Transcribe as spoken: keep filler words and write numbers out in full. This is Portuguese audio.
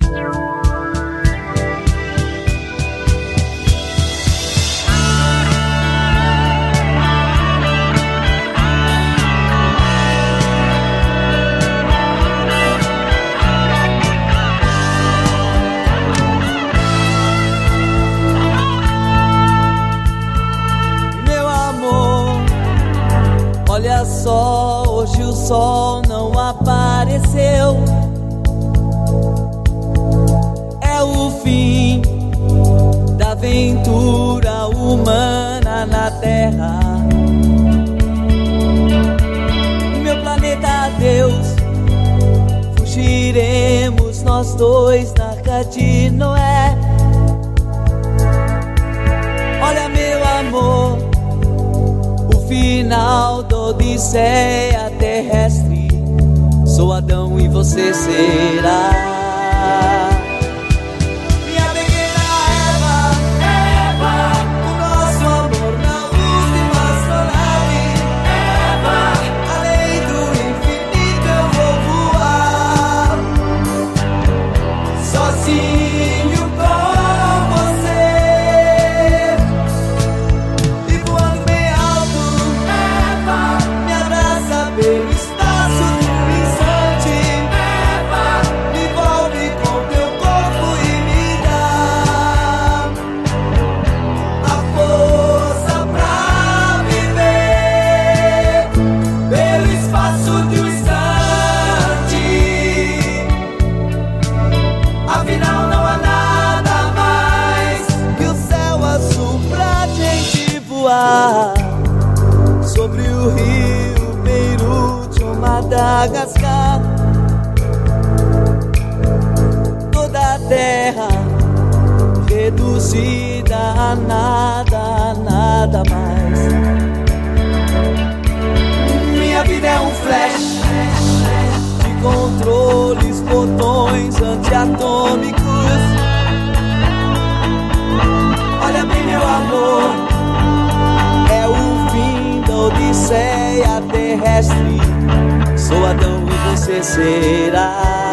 Olha só, hoje o sol não apareceu. É o fim da aventura humana na Terra. Meu planeta, adeus. Fugiremos nós dois na Arca de Noé. Olha, meu amor, final da odisseia terrestre. Sou Adão e você será minha pequena Eva. Eva, o nosso amor na luz de uma astronave. Eva, além do infinito eu vou voar sozinho com você. E voando bem alto, me abraça pelo espaço de um instante. Eva, me envolve com teu corpo e me dá a força pra viver pelo espaço de um instante. Afinal não há nada mais que o céu azul pra gente voar sobre o rio Beirute ou Madagascar. Toda a terra reduzida a nada, a nada mais. Minha vida é um flash de controles, botões antiatômicos. Olha bem, meu amor, é o fim da odisseia terrestre. Sou Adão e você será